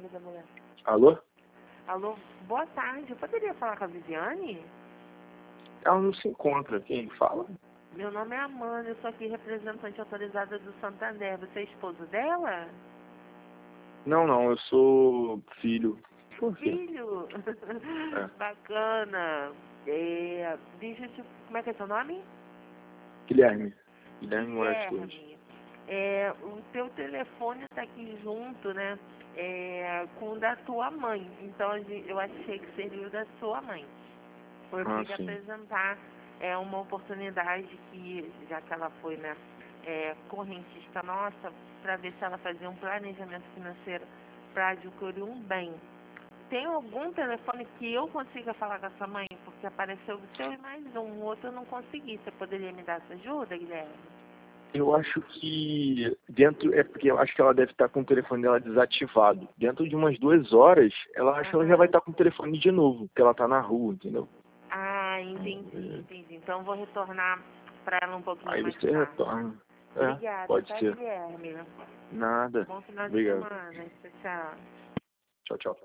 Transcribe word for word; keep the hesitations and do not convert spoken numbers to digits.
nome da mulher. Alô? Alô, boa tarde. Eu poderia falar com a Viviane? Ela não se encontra. Quem fala? Meu nome é Amanda, eu sou aqui representante autorizada do Santander. Você é esposo dela? Não, não. Eu sou filho. Por quê? Filho? É. Bacana. É, deixa eu te... Como é que é seu nome? Guilherme. Guilherme Moraes Torres. Guilherme. É, o teu telefone está aqui junto, né? É, com o da tua mãe. Então a gente- eu achei que seria o da sua mãe. Eu Ah, queria sim. apresentar é, uma oportunidade que, já que ela foi, né, é, correntista nossa, para ver se ela fazia um planejamento financeiro para adquirir um bem. Tem algum telefone que eu consiga falar com a sua mãe? Porque apareceu o seu e mais um, o outro eu não consegui. Você poderia me dar essa ajuda, Guilherme? Eu acho que dentro, é porque eu acho que ela deve estar com o telefone dela desativado. Dentro de umas duas horas, ela acha que ela já vai Aham. estar com o telefone de novo, porque ela tá na rua, entendeu? Ah, entendi, entendi. Então eu vou retornar para ela um pouquinho Aí mais você tarde. retorna. É, Obrigada, pode tá, ser. Guilherme? Nada. Bom final de Obrigado. semana. Tchau, tchau. Tchau, tchau.